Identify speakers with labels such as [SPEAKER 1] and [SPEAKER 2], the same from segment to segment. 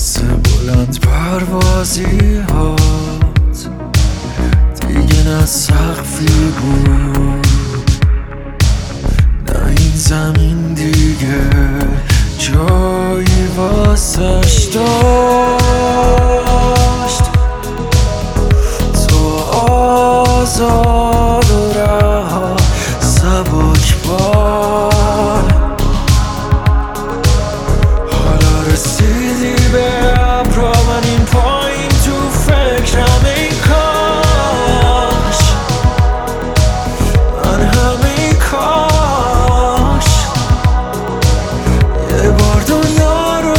[SPEAKER 1] واسه بلند پروازی هات دیگه نه سقفی بود، نه این زمین دیگه جایی واسش داشت. تو آزاد و رها سبک بال، حالا رسیدی به ابرا، من این پایین تو فکرم ای کاش، من همین کاش یه بار دنیا رو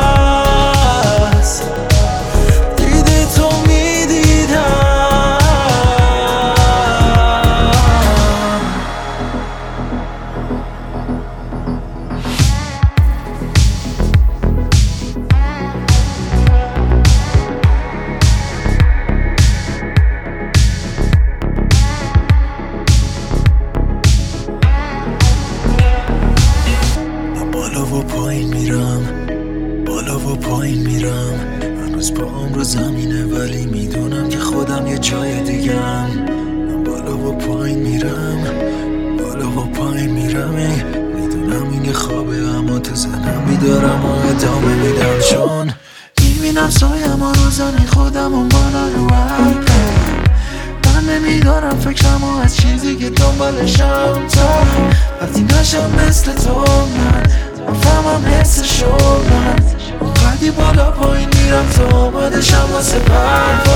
[SPEAKER 1] از دید تو میدیدم. بالا و پایین میرم، بالا و پایین میرم، هنوز پاهم رو زمینه ولی میدونم که خودم یه جای دیگم. من بالا و پایین میرم، بالا و پایین میرم، میدونم این یه خوابه اما تو ذهنم بیدارم و ادامه میدم، چون میبینم سایم و روزانی خودم و بالا رو عقه. من نمیدارم فکرم و از چیزی که دنبالشم، تا وقتی نشم مثل تو من فهمم حسشو، من اونقدی بالا پایین میرم تا آمادشم واسه پرواز.